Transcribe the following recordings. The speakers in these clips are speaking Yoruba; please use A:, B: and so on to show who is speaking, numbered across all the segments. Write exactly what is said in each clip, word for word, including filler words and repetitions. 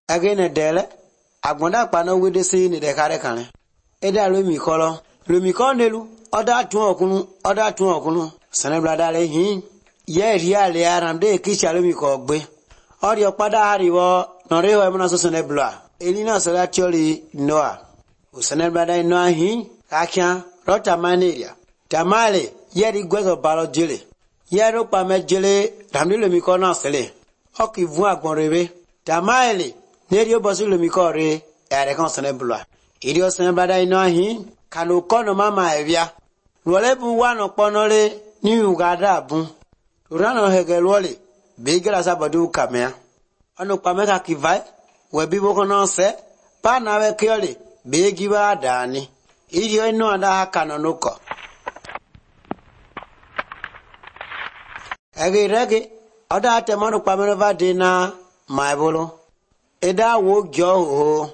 A: Again a dele, Agbonda pano with the scene in the Karekane. Eda Lumi color, Lumi Cornelu, other two okunu, other two okunu, Sanabla Dale hin. Ye really aram de Kisha Lumi Cogbe. Or your pada hariwo, Noreo Emonaso Sanebla. Elina Solatioli Noah. Usanabla Noah hin, Akan, Rota Manaria. Tamale, yeri gwezo balo jele. Yero pame jele, Ramdile Mikona Sele. Oki voix bonrebe. Tamale, Nerio Bosul Mikore, Erecon Sanebla. Idio Sanabla Noah hin, Kanukono Mama Evia. Rolebu one oponole, New Uganda bun. Urano Hegelwoli, Bigla Sabadu Kamea. Ano Pameka Kivai, where people can say, Panave Kioli, Bigiva Dani. Idio no and Hakanonoko. Egi regi, oda temano Pamanova dina, my bolo. Eda wo gyo.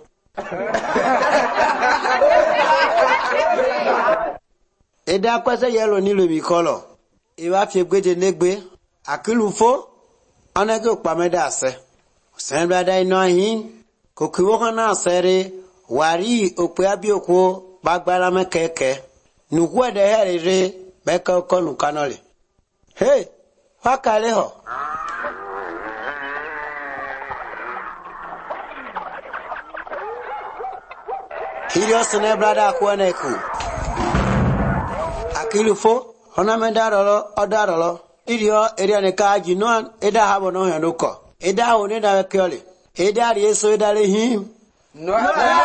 A: Eda kwasa yellow nilu mikolo. Iwa fi gwede negbe, akilufo, anage ukpameda ase. Sanabla da ino hin, kukiwoko na asere, wari okwe abi okwo, bagbala mekeke. Nukwe de herere, beka oko nukanole. Hey, wakale ho. Hirio Sanabla da kuwaneku. Akilufo, Ona mendarolo, odarolo. Idio, eriane kaji noan, eda habo no yanuko. Eda hone da wekioli. Eda rieso eda lehim. No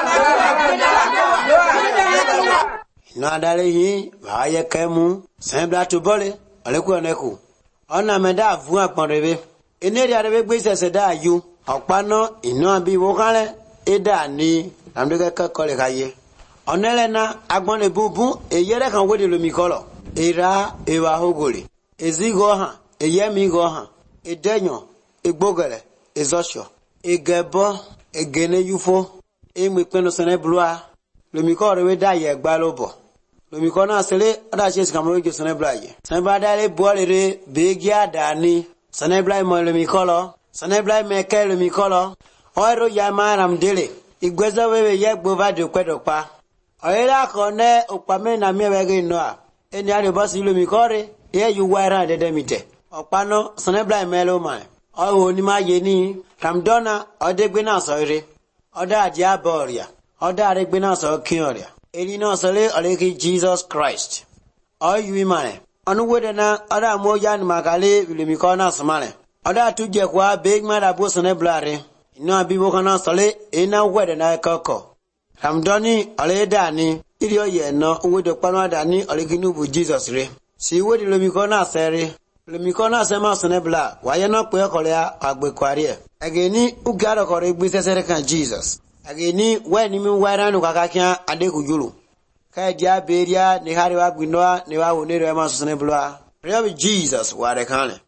A: adale him, vaye kemu, Sanabla tubole, alekuwa neku. Ona menda avuwa ponrebe. Eneri arebe gbese seda yu. Okpano, ino abi wokale, eda ni, namdege kakole kaye. Onele na, agbone bubu, e yere kan wede lo mikolo. Era ewa hogoli. Ezigo ha, eyemi go ha, edenyo, egbogele, ezosho, egebo, egene yufo, emwepeno Sanebla, Lumiko we da ye gbalobo. Lumiko na sele, oda chesi kamoro ge Sanebla ye. Sanebla da le boalere, begia dani, Sanebla mo Lumikolo, Sanebla meke Lumikolo, oiro yama ramdele, igweza wewe ye gbova de kwedokpa. Oira kone, ukpame na miewege noa. Eni ari bosi Lumikore, ye yu waira de demite. Okpano, Sanebla melo mai. Oho ni ma ye ni, Ramdona, odegbe na soire. Oda adia boria. Oda aregbe na so kioria. Eni no sole oleki Jesus Christ. Oyu imane. Onu wede na, oda moja ni makale Lumikona smale. Oda tuje kwa big mada bo Sanebla re. Ino abibo kana sole, ena wede na koko. Ramdoni, ole dani. Idio ye no, uwedo kwanwa dani, oleki nubu Jesus re. Si wedi Lumikona sere. Lumikona sema Sanebla, waye no kwe kolea agbe kwarie. Ageni, ugaro kore gbise sere kan Jesus. Ageni, we ni mi wairanu kakakia ade kujulu. Kaya dia beria, ni hari wa gwinoa, ni wa unero ema Sanebla. Real Jesus, ware kane.